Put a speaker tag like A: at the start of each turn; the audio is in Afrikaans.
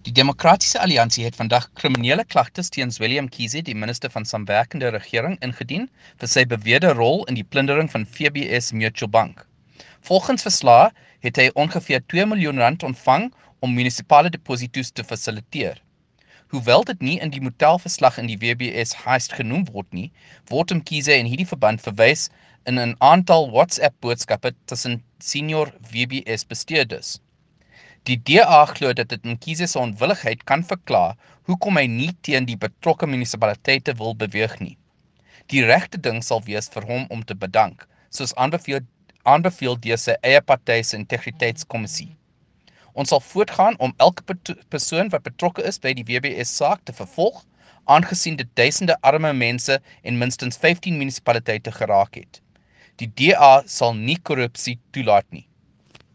A: Die Demokratiese Alliansie het vandag kriminele klagtes teen Willem Kieser, die minister van Samewerkende Regering, ingedien vir sy beweerde rol in die plundering van FBS Mutual Bank. Volgens verslae het hy ongeveer R2 miljoen ontvang om munisipale deposito's te fasiliteer. Hoewel dit nie in die motelverslag in die WBS heist genoem word nie, word Kieser in hierdie verband verwys in 'n aantal WhatsApp-boodskappe tussen senior WBS bestuurders. Die DA glo dat dit in Kieser se onwilligheid kan verklaar hoekom hy nie teen die betrokke munisipaliteite wil beweeg nie. Die regte ding sal wees vir hom om te bedank, soos aanbeveel deur sy eie party se integriteitskommissie. Ons sal voortgaan om elke persoon wat betrokke is by die WBS saak te vervolg, aangesien dit duisende arme mense en minstens 15 munisipaliteite geraak het. Die DA sal nie korrupsie toelaat nie.